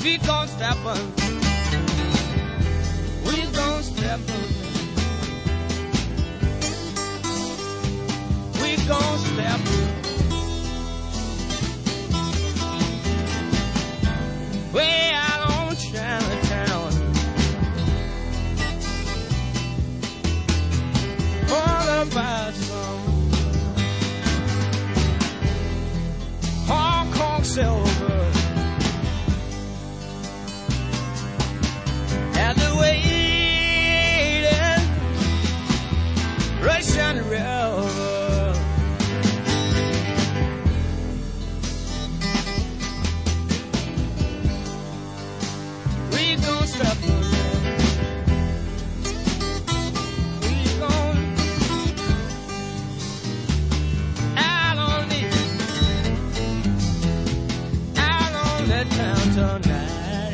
We gon' step on. We gon' step on. We gon' step on. Way out on Chinatown. All about some Hong Kong silver. At the waiting Russian River. We gon' stop the rain. We gon' out on the town tonight.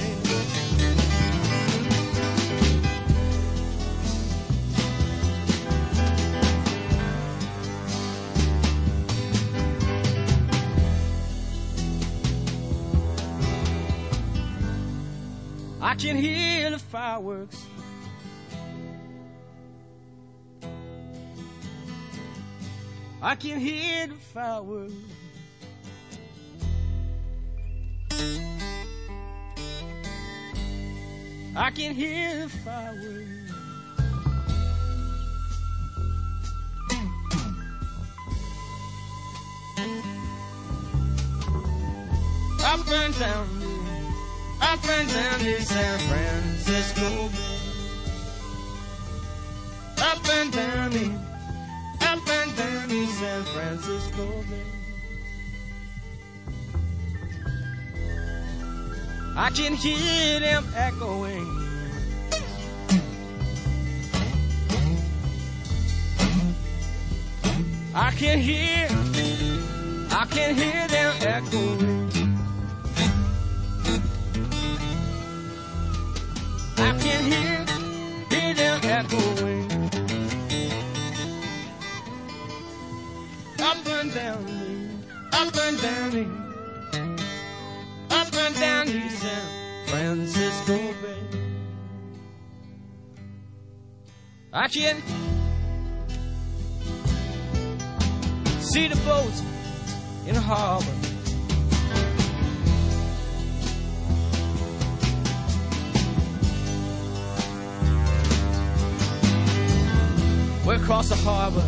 I can hear the fireworks. I can hear the fireworks. I can hear the fireworks. Up and down the San Francisco Bay. Up and down the San Francisco Bay. I can hear them echoing. I can hear them echoing. I can hear them echoing. Up and down the San Francisco Bay. I can see the boats in the harbor. We're across the harbor,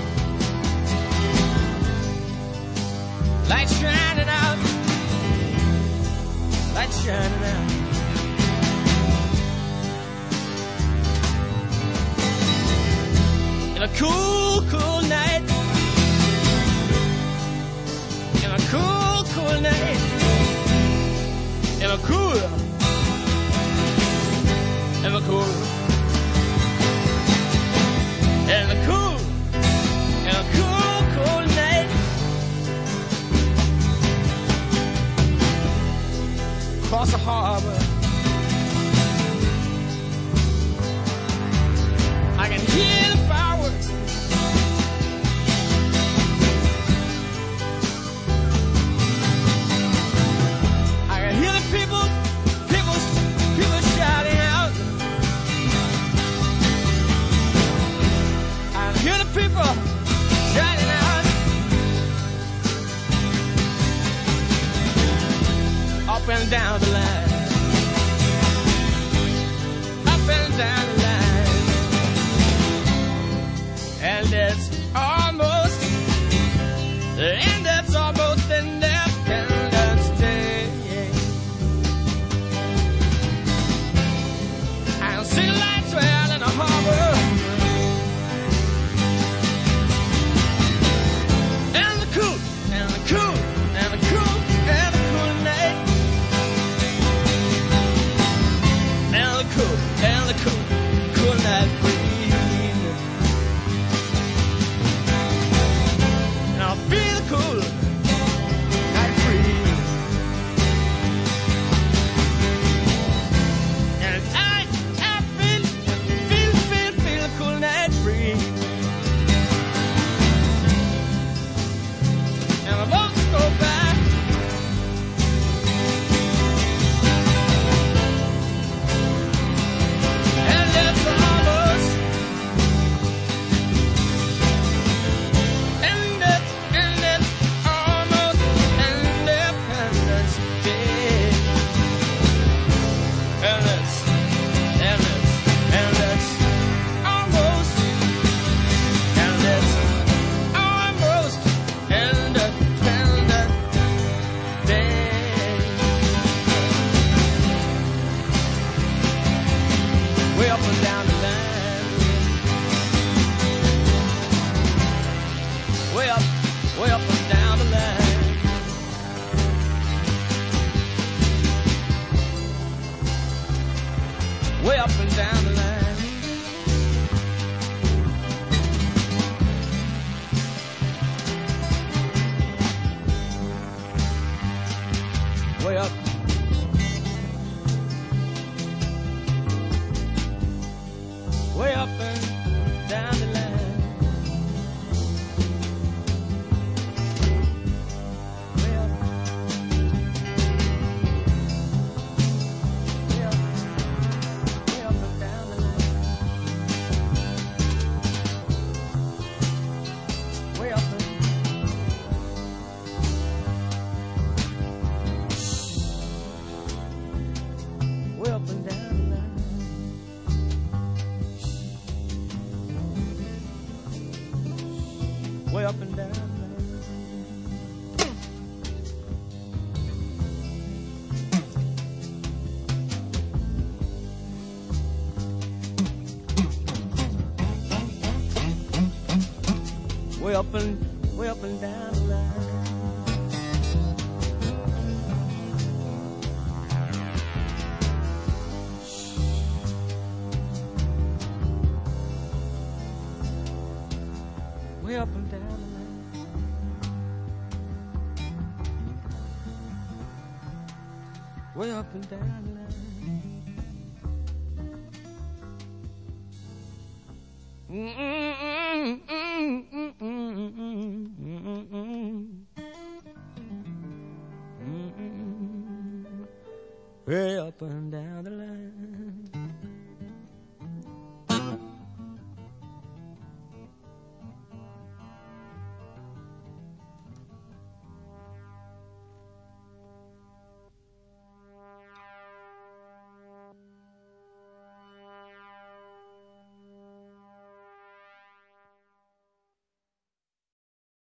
lights shining out, lights shining out. In a cool, cool night, in a cool, cool night, in a cool, in a cool. In a cool, cool night. Across the harbor, I can hear the fireworks. I can hear the people shouting out. Hear the people shouting out. Up and down the line. Up and down the line. And it's almost the end. It's almost Independence Day. I see the lights out in the harbor. Cool night breeze. And I'll feel the cool night breeze. And I feel the cool night breeze. And the boats go by. up and down the line. Way up. Way up and down the line. Way up. Way up. Way up and down the line. Way up and way up and down the line. Way up and down the line. Way up and down the line. Way up and down the line. Way up and down the line.